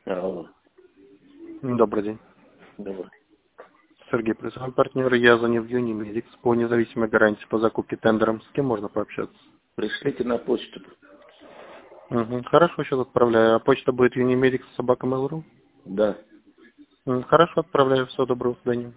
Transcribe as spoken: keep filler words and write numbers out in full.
Алло, Добрый день. добрый. Сергей, призываем партнера. Я звоню в Юнимедикс по независимой гарантии по закупке тендером. С кем можно пообщаться? Пришлите на почту. Угу. Хорошо, сейчас отправляю. А почта будет юнимедикс собака mail точка Да. ру? Хорошо, отправляю. Всего доброго, до свидания.